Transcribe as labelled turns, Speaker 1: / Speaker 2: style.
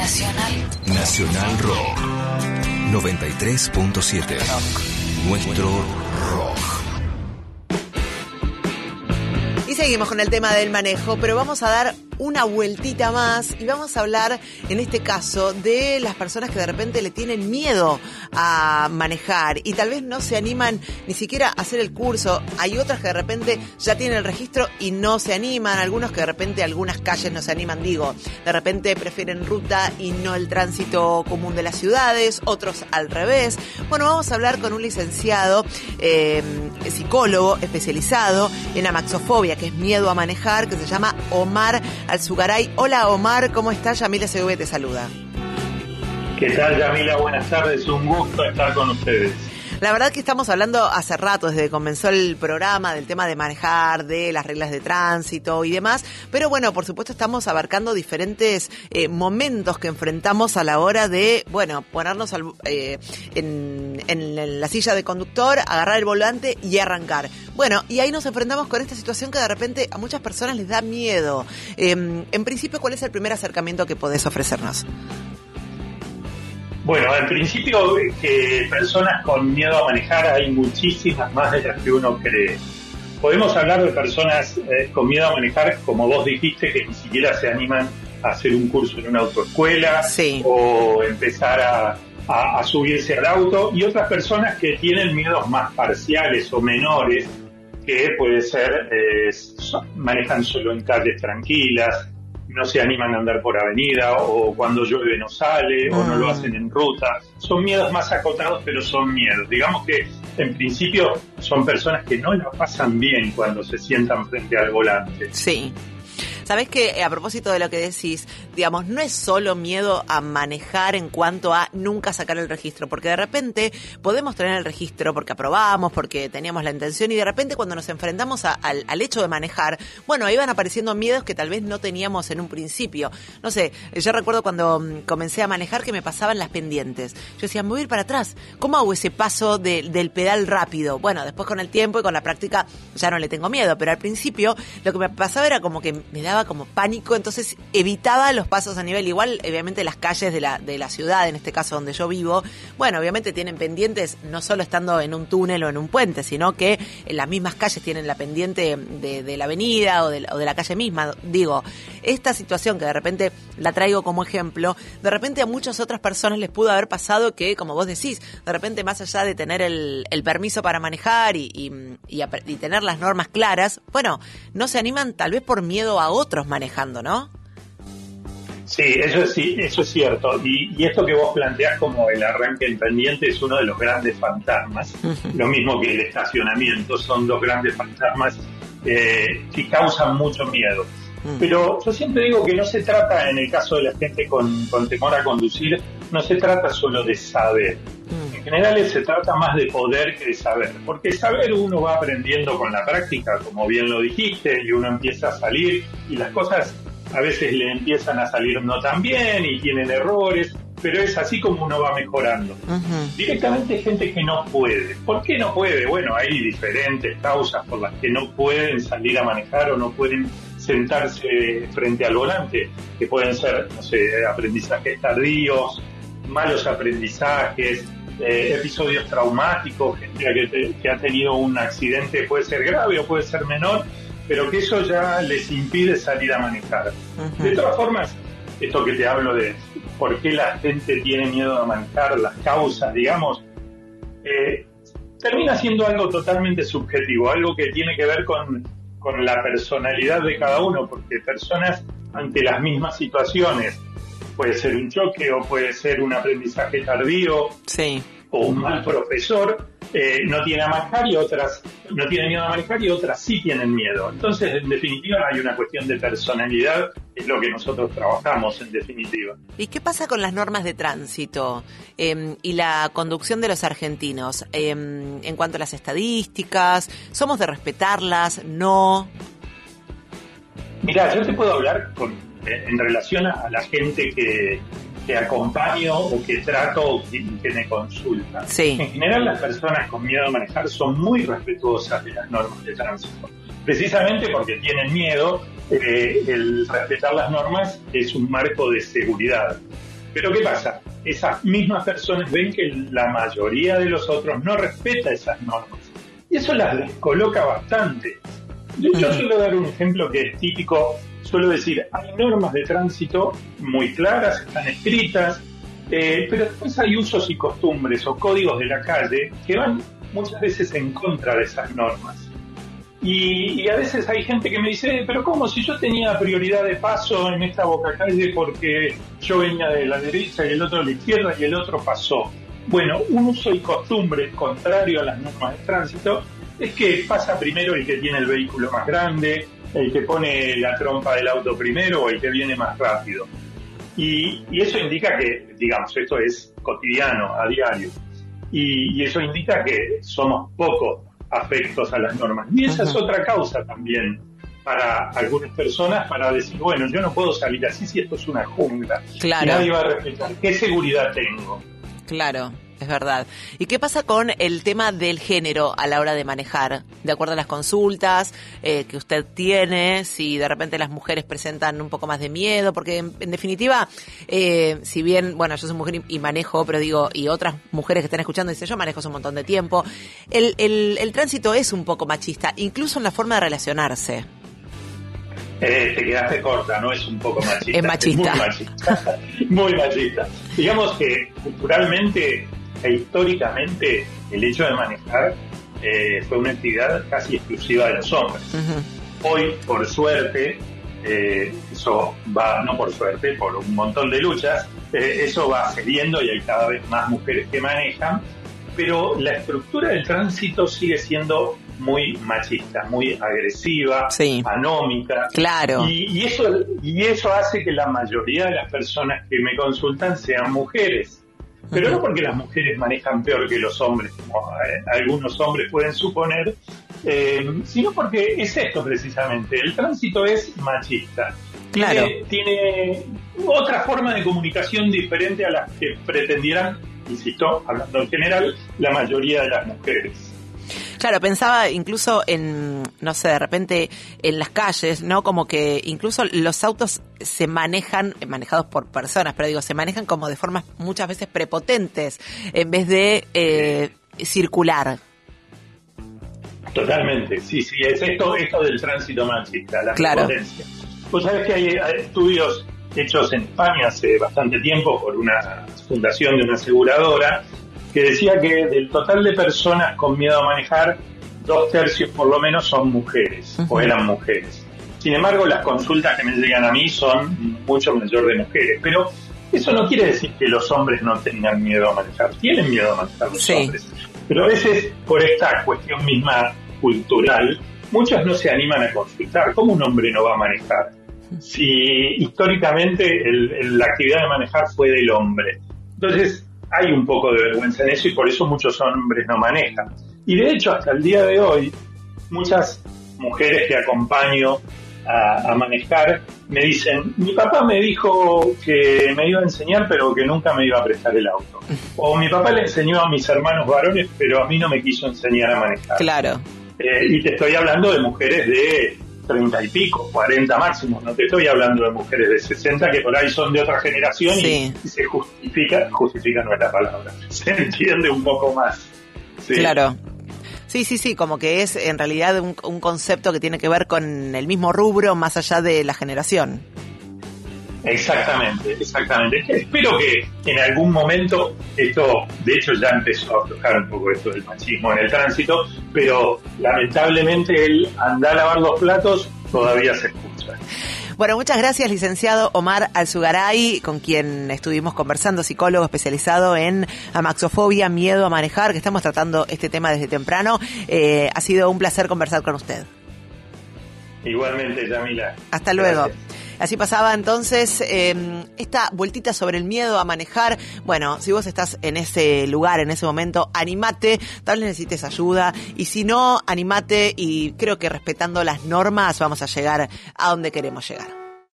Speaker 1: Nacional Rock 93.7. Nuestro rock.
Speaker 2: Y seguimos con el tema del manejo, pero vamos a dar una vueltita más y vamos a hablar, en este caso, de las personas que de repente le tienen miedo a manejar y tal vez no se animan ni siquiera a hacer el curso. Hay otras que de repente ya tienen el registro y no se animan, algunos que de repente algunas calles no se animan, de repente prefieren ruta y no el tránsito común de las ciudades, otros al revés. Bueno, vamos a hablar con un licenciado, psicólogo especializado en amaxofobia, que es miedo a manejar, que se llama Omar Alzugaray. Hola Omar, ¿cómo estás? Yamila CW te saluda.
Speaker 3: ¿Qué tal, Yamila? Buenas tardes, un gusto estar con ustedes.
Speaker 2: La verdad que estamos hablando hace rato, desde que comenzó el programa, del tema de manejar, de las reglas de tránsito y demás, pero bueno, por supuesto estamos abarcando diferentes momentos que enfrentamos a la hora de, bueno, ponernos en la silla de conductor, agarrar el volante y arrancar. Bueno, y ahí nos enfrentamos con esta situación que de repente a muchas personas les da miedo. En principio, ¿cuál es el primer acercamiento que podés ofrecernos?
Speaker 3: Bueno, en principio, que personas con miedo a manejar hay muchísimas más de las que uno cree. Podemos hablar de personas con miedo a manejar, como vos dijiste, que ni siquiera se animan a hacer un curso en una autoescuela, sí, o empezar a subirse al auto, y otras personas que tienen miedos más parciales o menores, que puede ser manejan solo en calles tranquilas, no se animan a andar por avenida, o cuando llueve no sale, o no lo hacen en ruta. Son miedos más acotados, pero son miedos. Digamos que, en principio, son personas que no la pasan bien cuando se sientan frente al volante.
Speaker 2: Sí. Sabés que a propósito de lo que decís, digamos, no es solo miedo a manejar en cuanto a nunca sacar el registro, porque de repente podemos tener el registro porque aprobamos, porque teníamos la intención, y de repente cuando nos enfrentamos al hecho de manejar, bueno, ahí van apareciendo miedos que tal vez no teníamos en un principio. No sé, yo recuerdo cuando comencé a manejar que me pasaban las pendientes. Yo decía, me voy a ir para atrás. ¿Cómo hago ese paso del pedal rápido? Bueno, después con el tiempo y con la práctica ya no le tengo miedo, pero al principio lo que me pasaba era como que me daba como pánico, entonces evitaba los pasos a nivel. Igual, obviamente, las calles de la ciudad, en este caso donde yo vivo, bueno, obviamente tienen pendientes, no solo estando en un túnel o en un puente, sino que en las mismas calles tienen la pendiente de la avenida o de la calle misma. Digo, esta situación que de repente la traigo como ejemplo, de repente a muchas otras personas les pudo haber pasado que, como vos decís, de repente más allá de tener el permiso para manejar y tener las normas claras, bueno, no se animan tal vez por miedo a otros manejando, ¿no?
Speaker 3: Sí, eso es cierto. Y esto que vos planteás como el arranque en pendiente es uno de los grandes fantasmas. Lo mismo que el estacionamiento, son dos grandes fantasmas que causan mucho miedo. Pero yo siempre digo que no se trata, en el caso de la gente con temor a conducir, no se trata solo de saber. En general se trata más de poder que de saber, porque saber uno va aprendiendo con la práctica, como bien lo dijiste, y uno empieza a salir y las cosas a veces le empiezan a salir no tan bien y tienen errores, pero es así como uno va mejorando. Directamente hay gente que no puede. ¿Por qué no puede? Bueno, hay diferentes causas por las que no pueden salir a manejar o no pueden sentarse frente al volante, que pueden ser, no sé, aprendizajes tardíos, malos aprendizajes, episodios traumáticos, gente que ha tenido un accidente, puede ser grave o puede ser menor, pero que eso ya les impide salir a manejar. De todas formas, esto que te hablo de por qué la gente tiene miedo a manejar, las causas, digamos, termina siendo algo totalmente subjetivo, algo que tiene que ver con la personalidad de cada uno, porque personas ante las mismas situaciones, puede ser un choque o puede ser un aprendizaje tardío, sí, o un mal profesor, no tiene a manejar y otras no tienen miedo a manejar y otras sí tienen miedo. Entonces, en definitiva, hay una cuestión de personalidad, que es lo que nosotros trabajamos en definitiva.
Speaker 2: ¿Y qué pasa con las normas de tránsito y la conducción de los argentinos? En cuanto a las estadísticas, ¿somos de respetarlas? ¿No?
Speaker 3: Mirá, yo te puedo hablar en relación a la gente que acompaño o que trato o que me consulta. Sí. En general, las personas con miedo a manejar son muy respetuosas de las normas de tránsito. Precisamente porque tienen miedo, el respetar las normas es un marco de seguridad. Pero ¿qué pasa? Esas mismas personas ven que la mayoría de los otros no respeta esas normas. Y eso las descoloca bastante. Yo suelo dar un ejemplo que es típico. Suelo decir, hay normas de tránsito muy claras, están escritas, pero después hay usos y costumbres o códigos de la calle que van muchas veces en contra de esas normas. Y a veces hay gente que me dice, pero ¿cómo? Si yo tenía prioridad de paso en esta bocacalle porque yo venía de la derecha y el otro de la izquierda y el otro pasó. Bueno, un uso y costumbre contrario a las normas de tránsito es que pasa primero el que tiene el vehículo más grande, el que pone la trompa del auto primero o el que viene más rápido. Y eso indica que, digamos, esto es cotidiano, a diario. Y eso indica que somos poco afectos a las normas. Y esa es otra causa también para algunas personas para decir, bueno, yo no puedo salir así si esto es una jungla.
Speaker 2: Claro.
Speaker 3: Y nadie va a respetar. ¿Qué seguridad tengo?
Speaker 2: Claro, es verdad. ¿Y qué pasa con el tema del género a la hora de manejar? De acuerdo a las consultas que usted tiene, si de repente las mujeres presentan un poco más de miedo, porque en definitiva, si bien, bueno, yo soy mujer y manejo, pero digo, y otras mujeres que están escuchando dicen, yo manejo hace un montón de tiempo, el tránsito es un poco machista, incluso en la forma de relacionarse.
Speaker 3: Te quedaste corta, no es un poco machista.
Speaker 2: Es machista.
Speaker 3: Es muy machista. Muy machista. Digamos que culturalmente e históricamente el hecho de manejar fue una actividad casi exclusiva de los hombres. Hoy, por suerte, eso va, no por suerte, por un montón de luchas, eso va cediendo y hay cada vez más mujeres que manejan, pero la estructura del tránsito sigue siendo muy machista, muy agresiva,
Speaker 2: sí,
Speaker 3: anómica.
Speaker 2: Claro.
Speaker 3: Y eso hace que la mayoría de las personas que me consultan sean mujeres. Pero no porque las mujeres manejan peor que los hombres, como algunos hombres pueden suponer, sino porque es esto precisamente. El tránsito es machista.
Speaker 2: Claro.
Speaker 3: Tiene otra forma de comunicación diferente a las que pretendieran, insisto, hablando en general, la mayoría de las mujeres.
Speaker 2: Claro, pensaba incluso en, no sé, de repente en las calles, ¿no? Como que incluso los autos se manejan, manejados por personas, pero digo, se manejan como de formas muchas veces prepotentes, en vez de circular.
Speaker 3: Totalmente, sí, es esto del tránsito machista, la
Speaker 2: claro,
Speaker 3: prepotencia. Pues sabes que hay estudios hechos en España hace bastante tiempo por una fundación de una aseguradora, que decía que del total de personas con miedo a manejar, 2/3 por lo menos son mujeres, o eran mujeres. Sin embargo, las consultas que me llegan a mí son mucho mayor de mujeres, pero eso no quiere decir que los hombres no tengan miedo a manejar. Tienen miedo a manejar los hombres, pero a veces por esta cuestión misma cultural, muchos no se animan a consultar. ¿Cómo un hombre no va a manejar? Si históricamente la actividad de manejar fue del hombre. Entonces, hay un poco de vergüenza en eso y por eso muchos hombres no manejan. Y de hecho, hasta el día de hoy, muchas mujeres que acompaño a manejar me dicen, mi papá me dijo que me iba a enseñar pero que nunca me iba a prestar el auto. O mi papá le enseñó a mis hermanos varones pero a mí no me quiso enseñar a manejar.
Speaker 2: Claro.
Speaker 3: Y te estoy hablando de mujeres de 30 y pico, 40 máximo, no te estoy hablando de mujeres de 60 que por ahí son de otra generación y se justifica no es la palabra, se entiende un poco más. Sí.
Speaker 2: Claro. Sí, como que es en realidad un concepto que tiene que ver con el mismo rubro más allá de la generación.
Speaker 3: Exactamente. Espero que en algún momento esto, de hecho ya empezó a aflojar un poco esto del machismo en el tránsito, pero lamentablemente el andar a lavar los platos todavía se escucha.
Speaker 2: Bueno, muchas gracias, licenciado Omar Alzugaray, con quien estuvimos conversando, psicólogo especializado en amaxofobia, miedo a manejar, que estamos tratando este tema desde temprano. Ha sido un placer conversar con usted.
Speaker 3: Igualmente, Yamila.
Speaker 2: Hasta luego.
Speaker 3: Gracias.
Speaker 2: Así pasaba entonces esta vueltita sobre el miedo a manejar. Bueno, si vos estás en ese lugar, en ese momento, animate, tal vez necesites ayuda. Y si no, animate y creo que respetando las normas vamos a llegar a donde queremos llegar.